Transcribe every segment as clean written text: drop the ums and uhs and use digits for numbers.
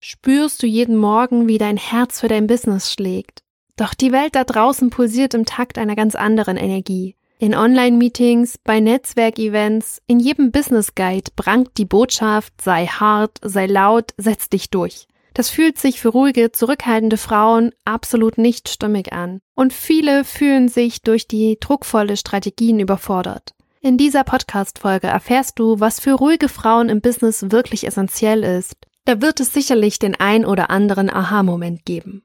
Spürst du jeden Morgen, wie dein Herz für dein Business schlägt? Doch die Welt da draußen pulsiert im Takt einer ganz anderen Energie. In Online-Meetings, bei Netzwerkevents, in jedem Business-Guide prangt die Botschaft: sei hart, sei laut, setz dich durch. Das fühlt sich für ruhige, zurückhaltende Frauen absolut nicht stimmig an. Und viele fühlen sich durch die druckvolle Strategien überfordert. In dieser Podcast-Folge erfährst du, was für ruhige Frauen im Business wirklich essentiell ist. Da wird es sicherlich den ein oder anderen Aha-Moment geben.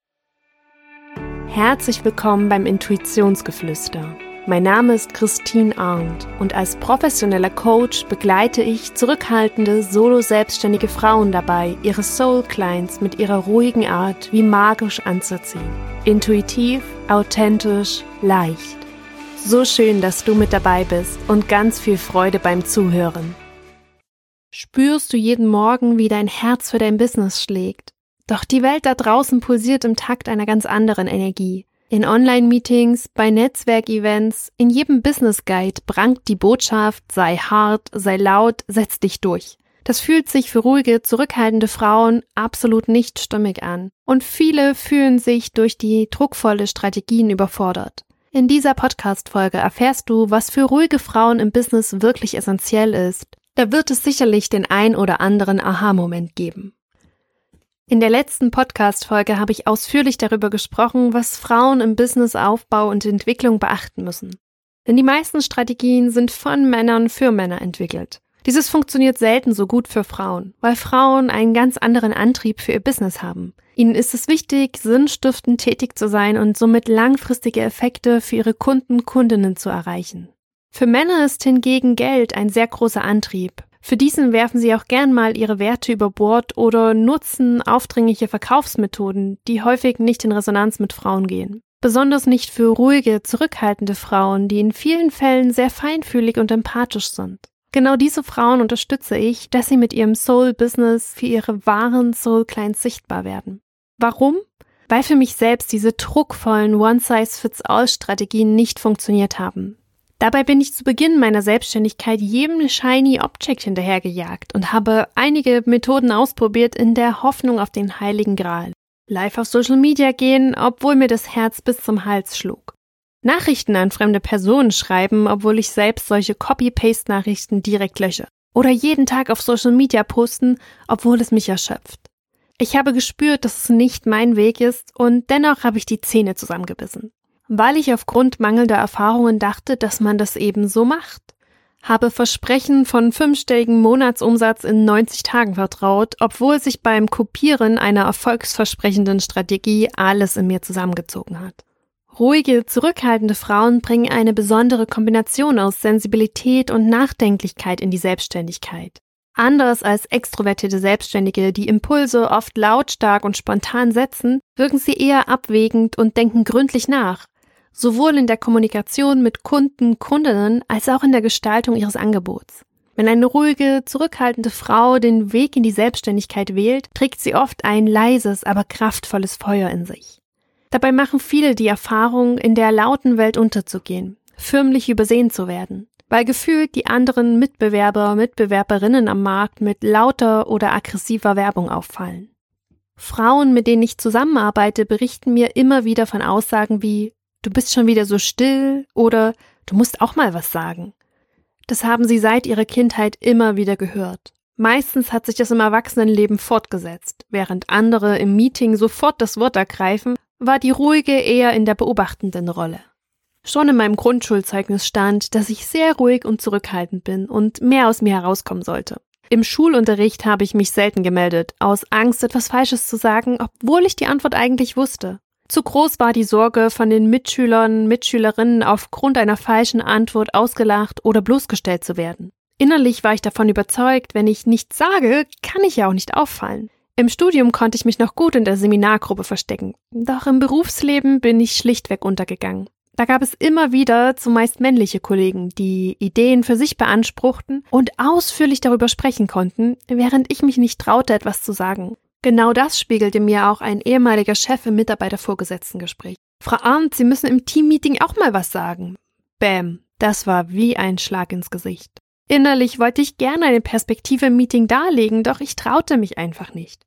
Herzlich willkommen beim Intuitionsgeflüster. Mein Name ist Christine Arndt und als professioneller Coach begleite ich zurückhaltende, solo-selbstständige Frauen dabei, ihre Soul-Clients mit ihrer ruhigen Art wie magisch anzuziehen. Intuitiv, authentisch, leicht. So schön, dass du mit dabei bist und ganz viel Freude beim Zuhören. Spürst du jeden Morgen, wie dein Herz für dein Business schlägt? Doch die Welt da draußen pulsiert im Takt einer ganz anderen Energie. In Online-Meetings, bei Netzwerkevents, in jedem Business-Guide prangt die Botschaft: sei hart, sei laut, setz dich durch. Das fühlt sich für ruhige, zurückhaltende Frauen absolut nicht stimmig an. Und viele fühlen sich durch die druckvolle Strategien überfordert. In dieser Podcast-Folge erfährst du, was für ruhige Frauen im Business wirklich essentiell ist. Da wird es sicherlich den ein oder anderen Aha-Moment geben. In der letzten Podcast-Folge habe ich ausführlich darüber gesprochen, was Frauen im Businessaufbau und Entwicklung beachten müssen. Denn die meisten Strategien sind von Männern für Männer entwickelt. Dieses funktioniert selten so gut für Frauen, weil Frauen einen ganz anderen Antrieb für ihr Business haben. Ihnen ist es wichtig, sinnstiftend tätig zu sein und somit langfristige Effekte für ihre Kundinnen zu erreichen. Für Männer ist hingegen Geld ein sehr großer Antrieb. Für diesen werfen sie auch gern mal ihre Werte über Bord oder nutzen aufdringliche Verkaufsmethoden, die häufig nicht in Resonanz mit Frauen gehen. Besonders nicht für ruhige, zurückhaltende Frauen, die in vielen Fällen sehr feinfühlig und empathisch sind. Genau diese Frauen unterstütze ich, dass sie mit ihrem Soul-Business für ihre wahren Soul-Clients sichtbar werden. Warum? Weil für mich selbst diese druckvollen One-Size-Fits-All-Strategien nicht funktioniert haben. Dabei bin ich zu Beginn meiner Selbstständigkeit jedem Shiny Object hinterhergejagt und habe einige Methoden ausprobiert in der Hoffnung auf den heiligen Gral. Live auf Social Media gehen, obwohl mir das Herz bis zum Hals schlug. Nachrichten an fremde Personen schreiben, obwohl ich selbst solche Copy-Paste-Nachrichten direkt lösche. Oder jeden Tag auf Social Media posten, obwohl es mich erschöpft. Ich habe gespürt, dass es nicht mein Weg ist und dennoch habe ich die Zähne zusammengebissen. Weil ich aufgrund mangelnder Erfahrungen dachte, dass man das eben so macht. Habe Versprechen von 5-stelligen Monatsumsatz in 90 Tagen vertraut, obwohl sich beim Kopieren einer erfolgsversprechenden Strategie alles in mir zusammengezogen hat. Ruhige, zurückhaltende Frauen bringen eine besondere Kombination aus Sensibilität und Nachdenklichkeit in die Selbstständigkeit. Anders als extrovertierte Selbstständige, die Impulse oft lautstark und spontan setzen, wirken sie eher abwägend und denken gründlich nach. Sowohl in der Kommunikation mit Kundinnen als auch in der Gestaltung ihres Angebots. Wenn eine ruhige, zurückhaltende Frau den Weg in die Selbstständigkeit wählt, trägt sie oft ein leises, aber kraftvolles Feuer in sich. Dabei machen viele die Erfahrung, in der lauten Welt unterzugehen, förmlich übersehen zu werden, weil gefühlt die anderen Mitbewerberinnen am Markt mit lauter oder aggressiver Werbung auffallen. Frauen, mit denen ich zusammenarbeite, berichten mir immer wieder von Aussagen wie: du bist schon wieder so still oder du musst auch mal was sagen. Das haben sie seit ihrer Kindheit immer wieder gehört. Meistens hat sich das im Erwachsenenleben fortgesetzt. Während andere im Meeting sofort das Wort ergreifen, war die ruhige eher in der beobachtenden Rolle. Schon in meinem Grundschulzeugnis stand, dass ich sehr ruhig und zurückhaltend bin und mehr aus mir herauskommen sollte. Im Schulunterricht habe ich mich selten gemeldet, aus Angst, etwas Falsches zu sagen, obwohl ich die Antwort eigentlich wusste. Zu groß war die Sorge, von den Mitschülerinnen aufgrund einer falschen Antwort ausgelacht oder bloßgestellt zu werden. Innerlich war ich davon überzeugt, wenn ich nichts sage, kann ich ja auch nicht auffallen. Im Studium konnte ich mich noch gut in der Seminargruppe verstecken. Doch im Berufsleben bin ich schlichtweg untergegangen. Da gab es immer wieder zumeist männliche Kollegen, die Ideen für sich beanspruchten und ausführlich darüber sprechen konnten, während ich mich nicht traute, etwas zu sagen. Genau das spiegelte mir auch ein ehemaliger Chef im Mitarbeiter-Vorgesetzten-Gespräch. Frau Arndt, Sie müssen im Teammeeting auch mal was sagen. Bäm, das war wie ein Schlag ins Gesicht. Innerlich wollte ich gerne eine Perspektive im Meeting darlegen, doch ich traute mich einfach nicht.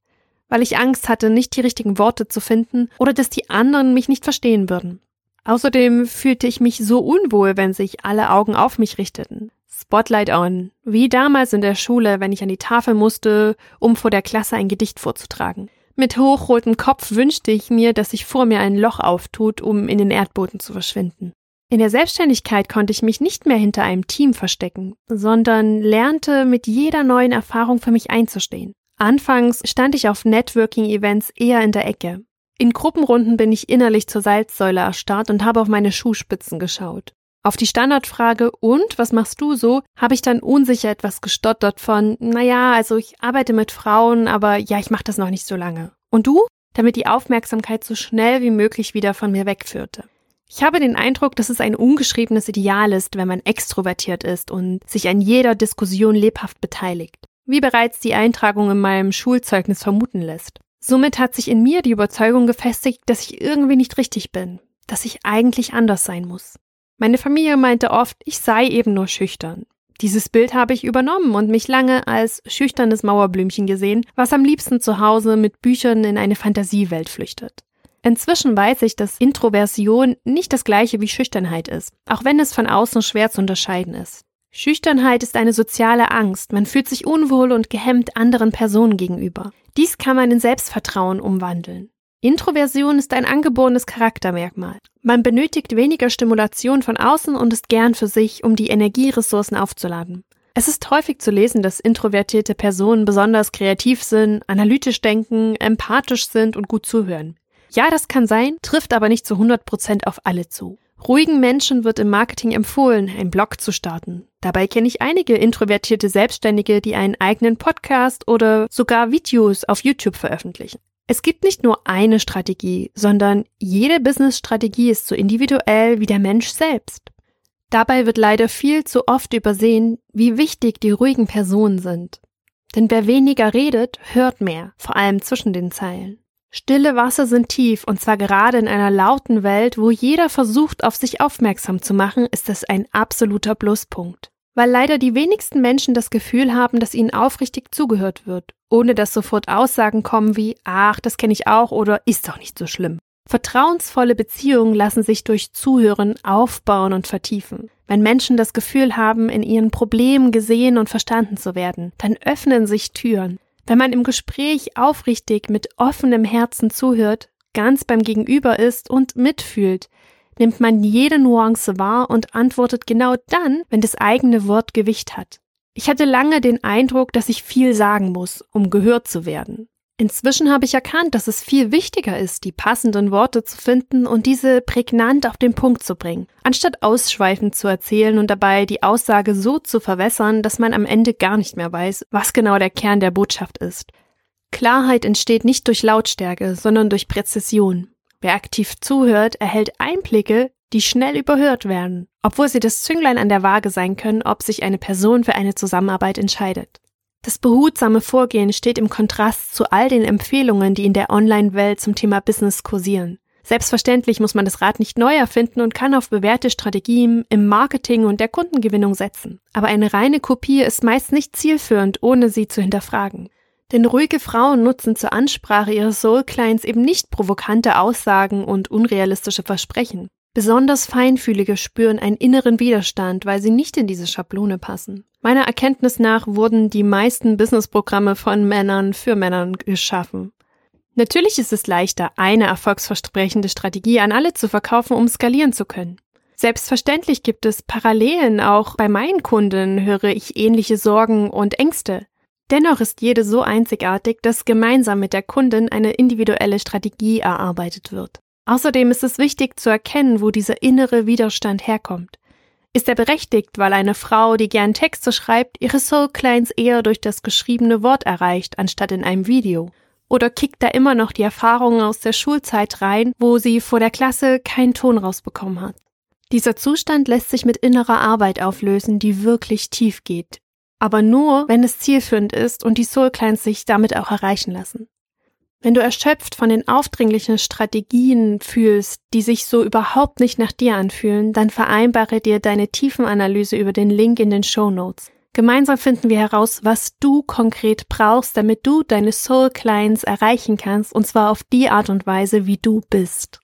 weil ich Angst hatte, nicht die richtigen Worte zu finden oder dass die anderen mich nicht verstehen würden. Außerdem fühlte ich mich so unwohl, wenn sich alle Augen auf mich richteten. Spotlight on, wie damals in der Schule, wenn ich an die Tafel musste, um vor der Klasse ein Gedicht vorzutragen. Mit hochrotem Kopf wünschte ich mir, dass sich vor mir ein Loch auftut, um in den Erdboden zu verschwinden. In der Selbstständigkeit konnte ich mich nicht mehr hinter einem Team verstecken, sondern lernte mit jeder neuen Erfahrung für mich einzustehen. Anfangs stand ich auf Networking-Events eher in der Ecke. In Gruppenrunden bin ich innerlich zur Salzsäule erstarrt und habe auf meine Schuhspitzen geschaut. Auf die Standardfrage, und, was machst du so, habe ich dann unsicher etwas gestottert von, also ich arbeite mit Frauen, aber ja, ich mache das noch nicht so lange. Und du? Damit die Aufmerksamkeit so schnell wie möglich wieder von mir wegführte. Ich habe den Eindruck, dass es ein ungeschriebenes Ideal ist, wenn man extrovertiert ist und sich an jeder Diskussion lebhaft beteiligt. Wie bereits die Eintragung in meinem Schulzeugnis vermuten lässt. Somit hat sich in mir die Überzeugung gefestigt, dass ich irgendwie nicht richtig bin, dass ich eigentlich anders sein muss. Meine Familie meinte oft, ich sei eben nur schüchtern. Dieses Bild habe ich übernommen und mich lange als schüchternes Mauerblümchen gesehen, was am liebsten zu Hause mit Büchern in eine Fantasiewelt flüchtet. Inzwischen weiß ich, dass Introversion nicht das gleiche wie Schüchternheit ist, auch wenn es von außen schwer zu unterscheiden ist. Schüchternheit ist eine soziale Angst, man fühlt sich unwohl und gehemmt anderen Personen gegenüber. Dies kann man in Selbstvertrauen umwandeln. Introversion ist ein angeborenes Charaktermerkmal. Man benötigt weniger Stimulation von außen und ist gern für sich, um die Energieressourcen aufzuladen. Es ist häufig zu lesen, dass introvertierte Personen besonders kreativ sind, analytisch denken, empathisch sind und gut zuhören. Ja, das kann sein, trifft aber nicht zu 100% auf alle zu. Ruhigen Menschen wird im Marketing empfohlen, einen Blog zu starten. Dabei kenne ich einige introvertierte Selbstständige, die einen eigenen Podcast oder sogar Videos auf YouTube veröffentlichen. Es gibt nicht nur eine Strategie, sondern jede Business-Strategie ist so individuell wie der Mensch selbst. Dabei wird leider viel zu oft übersehen, wie wichtig die ruhigen Personen sind. Denn wer weniger redet, hört mehr, vor allem zwischen den Zeilen. Stille Wasser sind tief, und zwar gerade in einer lauten Welt, wo jeder versucht, auf sich aufmerksam zu machen, ist es ein absoluter Pluspunkt. Weil leider die wenigsten Menschen das Gefühl haben, dass ihnen aufrichtig zugehört wird, ohne dass sofort Aussagen kommen wie, ach, das kenne ich auch oder ist doch nicht so schlimm. Vertrauensvolle Beziehungen lassen sich durch Zuhören aufbauen und vertiefen. Wenn Menschen das Gefühl haben, in ihren Problemen gesehen und verstanden zu werden, dann öffnen sich Türen. Wenn man im Gespräch aufrichtig mit offenem Herzen zuhört, ganz beim Gegenüber ist und mitfühlt, nimmt man jede Nuance wahr und antwortet genau dann, wenn das eigene Wort Gewicht hat. Ich hatte lange den Eindruck, dass ich viel sagen muss, um gehört zu werden. Inzwischen habe ich erkannt, dass es viel wichtiger ist, die passenden Worte zu finden und diese prägnant auf den Punkt zu bringen, anstatt ausschweifend zu erzählen und dabei die Aussage so zu verwässern, dass man am Ende gar nicht mehr weiß, was genau der Kern der Botschaft ist. Klarheit entsteht nicht durch Lautstärke, sondern durch Präzision. Wer aktiv zuhört, erhält Einblicke, die schnell überhört werden, obwohl sie das Zünglein an der Waage sein können, ob sich eine Person für eine Zusammenarbeit entscheidet. Das behutsame Vorgehen steht im Kontrast zu all den Empfehlungen, die in der Online-Welt zum Thema Business kursieren. Selbstverständlich muss man das Rad nicht neu erfinden und kann auf bewährte Strategien im Marketing und der Kundengewinnung setzen. Aber eine reine Kopie ist meist nicht zielführend, ohne sie zu hinterfragen. Denn ruhige Frauen nutzen zur Ansprache ihres Soul-Clients eben nicht provokante Aussagen und unrealistische Versprechen. Besonders Feinfühlige spüren einen inneren Widerstand, weil sie nicht in diese Schablone passen. Meiner Erkenntnis nach wurden die meisten Businessprogramme von Männern für Männern geschaffen. Natürlich ist es leichter, eine erfolgsversprechende Strategie an alle zu verkaufen, um skalieren zu können. Selbstverständlich gibt es Parallelen, auch bei meinen Kunden höre ich ähnliche Sorgen und Ängste. Dennoch ist jede so einzigartig, dass gemeinsam mit der Kundin eine individuelle Strategie erarbeitet wird. Außerdem ist es wichtig zu erkennen, wo dieser innere Widerstand herkommt. Ist er berechtigt, weil eine Frau, die gern Texte schreibt, ihre Soul-Clients eher durch das geschriebene Wort erreicht, anstatt in einem Video? Oder kickt da immer noch die Erfahrungen aus der Schulzeit rein, wo sie vor der Klasse keinen Ton rausbekommen hat? Dieser Zustand lässt sich mit innerer Arbeit auflösen, die wirklich tief geht. Aber nur, wenn es zielführend ist und die Soul-Clients sich damit auch erreichen lassen. Wenn du erschöpft von den aufdringlichen Strategien fühlst, die sich so überhaupt nicht nach dir anfühlen, dann vereinbare dir deine Tiefenanalyse über den Link in den Shownotes. Gemeinsam finden wir heraus, was du konkret brauchst, damit du deine Soul Clients erreichen kannst, und zwar auf die Art und Weise, wie du bist.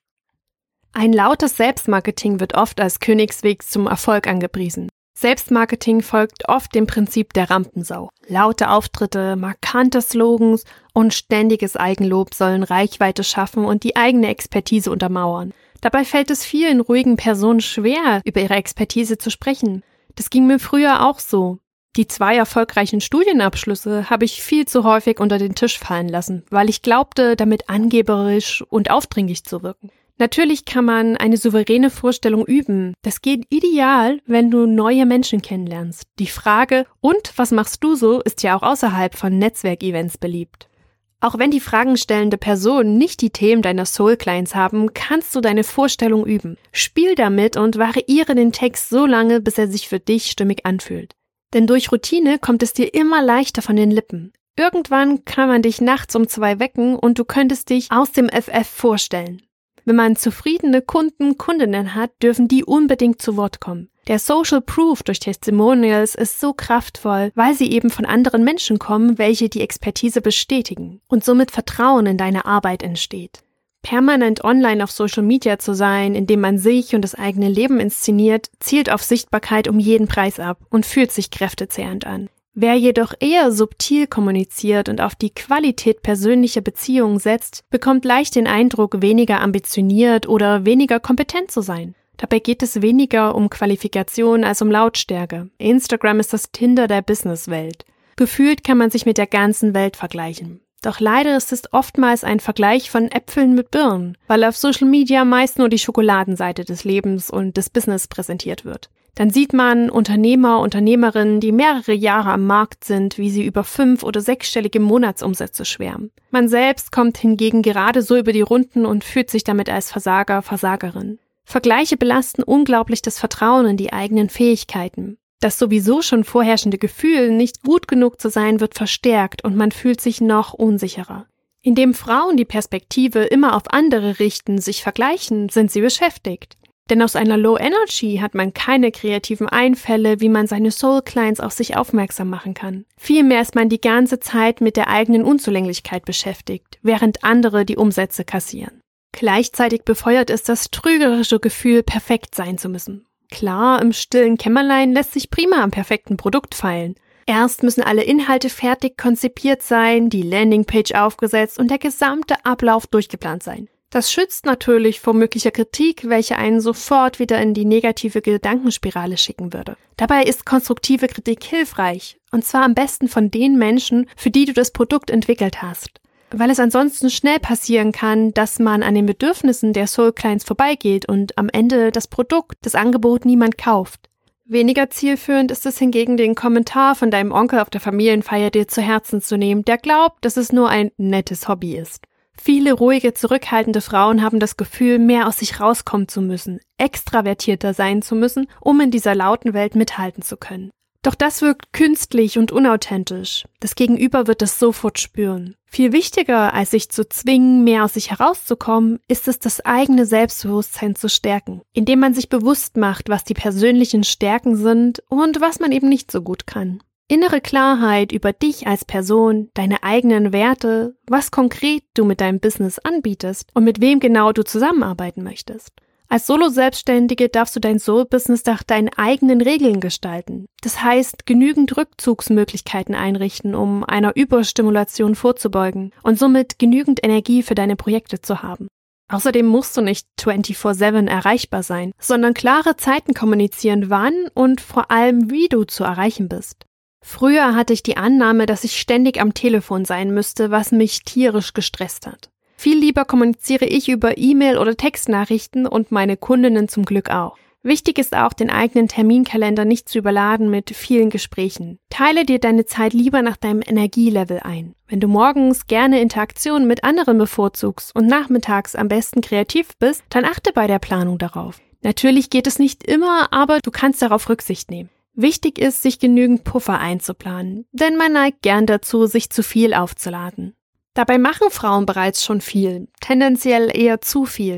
Ein lautes Selbstmarketing wird oft als Königsweg zum Erfolg angepriesen. Selbstmarketing folgt oft dem Prinzip der Rampensau. Laute Auftritte, markante Slogans und ständiges Eigenlob sollen Reichweite schaffen und die eigene Expertise untermauern. Dabei fällt es vielen ruhigen Personen schwer, über ihre Expertise zu sprechen. Das ging mir früher auch so. Die 2 erfolgreichen Studienabschlüsse habe ich viel zu häufig unter den Tisch fallen lassen, weil ich glaubte, damit angeberisch und aufdringlich zu wirken. Natürlich kann man eine souveräne Vorstellung üben. Das geht ideal, wenn du neue Menschen kennenlernst. Die Frage, und was machst du so, ist ja auch außerhalb von Netzwerkevents beliebt. Auch wenn die fragenstellende Person nicht die Themen deiner Soul Clients haben, kannst du deine Vorstellung üben. Spiel damit und variiere den Text so lange, bis er sich für dich stimmig anfühlt. Denn durch Routine kommt es dir immer leichter von den Lippen. Irgendwann kann man dich nachts um 2 wecken und du könntest dich aus dem FF vorstellen. Wenn man zufriedene Kundinnen hat, dürfen die unbedingt zu Wort kommen. Der Social Proof durch Testimonials ist so kraftvoll, weil sie eben von anderen Menschen kommen, welche die Expertise bestätigen und somit Vertrauen in deine Arbeit entsteht. Permanent online auf Social Media zu sein, indem man sich und das eigene Leben inszeniert, zielt auf Sichtbarkeit um jeden Preis ab und fühlt sich kräftezehrend an. Wer jedoch eher subtil kommuniziert und auf die Qualität persönlicher Beziehungen setzt, bekommt leicht den Eindruck, weniger ambitioniert oder weniger kompetent zu sein. Dabei geht es weniger um Qualifikation als um Lautstärke. Instagram ist das Tinder der Businesswelt. Gefühlt kann man sich mit der ganzen Welt vergleichen. Doch leider ist es oftmals ein Vergleich von Äpfeln mit Birnen, weil auf Social Media meist nur die Schokoladenseite des Lebens und des Business präsentiert wird. Dann sieht man Unternehmer, Unternehmerinnen, die mehrere Jahre am Markt sind, wie sie über 5- oder 6-stellige Monatsumsätze schwärmen. Man selbst kommt hingegen gerade so über die Runden und fühlt sich damit als Versager, Versagerin. Vergleiche belasten unglaublich das Vertrauen in die eigenen Fähigkeiten. Das sowieso schon vorherrschende Gefühl, nicht gut genug zu sein, wird verstärkt und man fühlt sich noch unsicherer. Indem Frauen die Perspektive immer auf andere richten, sich vergleichen, sind sie beschäftigt. Denn aus einer Low Energy hat man keine kreativen Einfälle, wie man seine Soul Clients auf sich aufmerksam machen kann. Vielmehr ist man die ganze Zeit mit der eigenen Unzulänglichkeit beschäftigt, während andere die Umsätze kassieren. Gleichzeitig befeuert es das trügerische Gefühl, perfekt sein zu müssen. Klar, im stillen Kämmerlein lässt sich prima am perfekten Produkt feilen. Erst müssen alle Inhalte fertig konzipiert sein, die Landingpage aufgesetzt und der gesamte Ablauf durchgeplant sein. Das schützt natürlich vor möglicher Kritik, welche einen sofort wieder in die negative Gedankenspirale schicken würde. Dabei ist konstruktive Kritik hilfreich, und zwar am besten von den Menschen, für die du das Produkt entwickelt hast. Weil es ansonsten schnell passieren kann, dass man an den Bedürfnissen der Soul Clients vorbeigeht und am Ende das Produkt, das Angebot niemand kauft. Weniger zielführend ist es hingegen, den Kommentar von deinem Onkel auf der Familienfeier dir zu Herzen zu nehmen, der glaubt, dass es nur ein nettes Hobby ist. Viele ruhige, zurückhaltende Frauen haben das Gefühl, mehr aus sich rauskommen zu müssen, extravertierter sein zu müssen, um in dieser lauten Welt mithalten zu können. Doch das wirkt künstlich und unauthentisch. Das Gegenüber wird es sofort spüren. Viel wichtiger, als sich zu zwingen, mehr aus sich herauszukommen, ist es, das eigene Selbstbewusstsein zu stärken, indem man sich bewusst macht, was die persönlichen Stärken sind und was man eben nicht so gut kann. Innere Klarheit über dich als Person, deine eigenen Werte, was konkret du mit deinem Business anbietest und mit wem genau du zusammenarbeiten möchtest. Als Solo-Selbstständige darfst du dein Soul-Business nach deinen eigenen Regeln gestalten. Das heißt, genügend Rückzugsmöglichkeiten einrichten, um einer Überstimulation vorzubeugen und somit genügend Energie für deine Projekte zu haben. Außerdem musst du nicht 24/7 erreichbar sein, sondern klare Zeiten kommunizieren, wann und vor allem wie du zu erreichen bist. Früher hatte ich die Annahme, dass ich ständig am Telefon sein müsste, was mich tierisch gestresst hat. Viel lieber kommuniziere ich über E-Mail oder Textnachrichten und meine Kundinnen zum Glück auch. Wichtig ist auch, den eigenen Terminkalender nicht zu überladen mit vielen Gesprächen. Teile dir deine Zeit lieber nach deinem Energielevel ein. Wenn du morgens gerne Interaktionen mit anderen bevorzugst und nachmittags am besten kreativ bist, dann achte bei der Planung darauf. Natürlich geht es nicht immer, aber du kannst darauf Rücksicht nehmen. Wichtig ist, sich genügend Puffer einzuplanen, denn man neigt gern dazu, sich zu viel aufzuladen. Dabei machen Frauen bereits schon viel, tendenziell eher zu viel.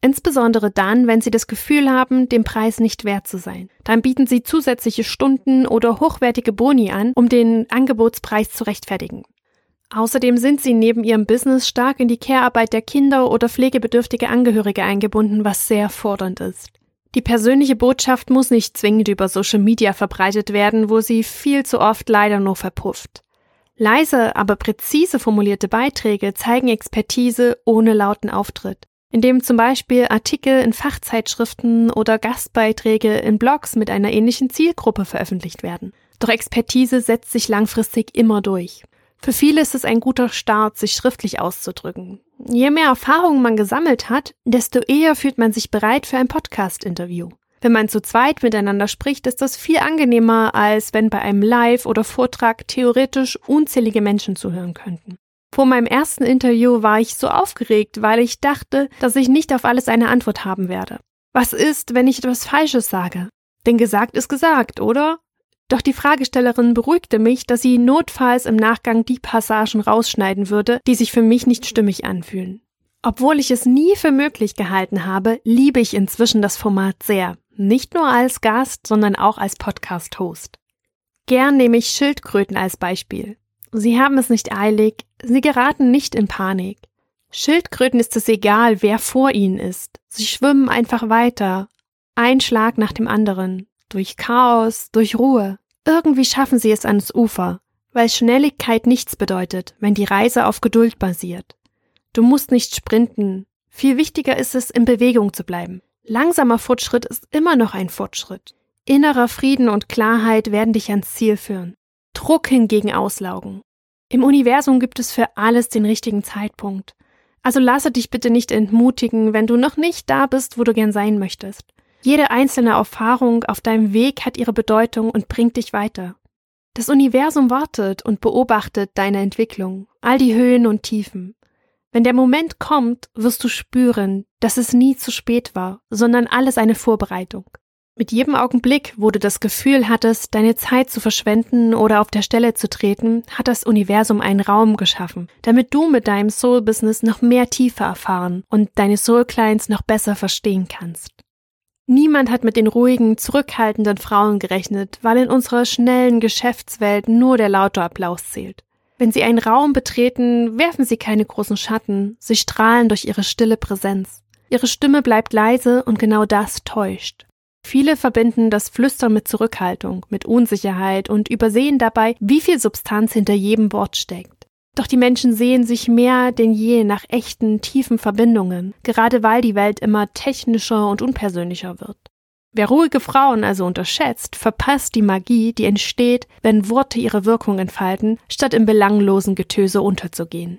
Insbesondere dann, wenn sie das Gefühl haben, dem Preis nicht wert zu sein. Dann bieten sie zusätzliche Stunden oder hochwertige Boni an, um den Angebotspreis zu rechtfertigen. Außerdem sind sie neben ihrem Business stark in die Care-Arbeit der Kinder oder pflegebedürftige Angehörige eingebunden, was sehr fordernd ist. Die persönliche Botschaft muss nicht zwingend über Social Media verbreitet werden, wo sie viel zu oft leider nur verpufft. Leise, aber präzise formulierte Beiträge zeigen Expertise ohne lauten Auftritt, indem zum Beispiel Artikel in Fachzeitschriften oder Gastbeiträge in Blogs mit einer ähnlichen Zielgruppe veröffentlicht werden. Doch Expertise setzt sich langfristig immer durch. Für viele ist es ein guter Start, sich schriftlich auszudrücken. Je mehr Erfahrung man gesammelt hat, desto eher fühlt man sich bereit für ein Podcast-Interview. Wenn man zu zweit miteinander spricht, ist das viel angenehmer, als wenn bei einem Live- oder Vortrag theoretisch unzählige Menschen zuhören könnten. Vor meinem ersten Interview war ich so aufgeregt, weil ich dachte, dass ich nicht auf alles eine Antwort haben werde. Was ist, wenn ich etwas Falsches sage? Denn gesagt ist gesagt, oder? Doch die Fragestellerin beruhigte mich, dass sie notfalls im Nachgang die Passagen rausschneiden würde, die sich für mich nicht stimmig anfühlen. Obwohl ich es nie für möglich gehalten habe, liebe ich inzwischen das Format sehr. Nicht nur als Gast, sondern auch als Podcast-Host. Gern nehme ich Schildkröten als Beispiel. Sie haben es nicht eilig, sie geraten nicht in Panik. Schildkröten ist es egal, wer vor ihnen ist. Sie schwimmen einfach weiter, ein Schlag nach dem anderen, durch Chaos, durch Ruhe. Irgendwie schaffen sie es ans Ufer, weil Schnelligkeit nichts bedeutet, wenn die Reise auf Geduld basiert. Du musst nicht sprinten. Viel wichtiger ist es, in Bewegung zu bleiben. Langsamer Fortschritt ist immer noch ein Fortschritt. Innerer Frieden und Klarheit werden dich ans Ziel führen. Druck hingegen auslaugen. Im Universum gibt es für alles den richtigen Zeitpunkt. Also lasse dich bitte nicht entmutigen, wenn du noch nicht da bist, wo du gern sein möchtest. Jede einzelne Erfahrung auf deinem Weg hat ihre Bedeutung und bringt dich weiter. Das Universum wartet und beobachtet deine Entwicklung, all die Höhen und Tiefen. Wenn der Moment kommt, wirst du spüren, dass es nie zu spät war, sondern alles eine Vorbereitung. Mit jedem Augenblick, wo du das Gefühl hattest, deine Zeit zu verschwenden oder auf der Stelle zu treten, hat das Universum einen Raum geschaffen, damit du mit deinem Soul-Business noch mehr Tiefe erfahren und deine Soul-Clients noch besser verstehen kannst. Niemand hat mit den ruhigen, zurückhaltenden Frauen gerechnet, weil in unserer schnellen Geschäftswelt nur der laute Applaus zählt. Wenn sie einen Raum betreten, werfen sie keine großen Schatten, sie strahlen durch ihre stille Präsenz. Ihre Stimme bleibt leise und genau das täuscht. Viele verbinden das Flüstern mit Zurückhaltung, mit Unsicherheit und übersehen dabei, wie viel Substanz hinter jedem Wort steckt. Doch die Menschen sehen sich mehr denn je nach echten, tiefen Verbindungen, gerade weil die Welt immer technischer und unpersönlicher wird. Wer ruhige Frauen also unterschätzt, verpasst die Magie, die entsteht, wenn Worte ihre Wirkung entfalten, statt im belanglosen Getöse unterzugehen.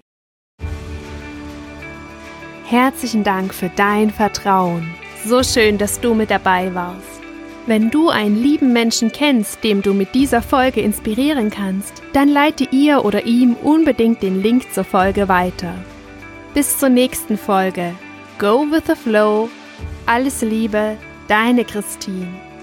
Herzlichen Dank für dein Vertrauen. So schön, dass du mit dabei warst. Wenn du einen lieben Menschen kennst, dem du mit dieser Folge inspirieren kannst, dann leite ihr oder ihm unbedingt den Link zur Folge weiter. Bis zur nächsten Folge. Go with the flow. Alles Liebe, deine Christine.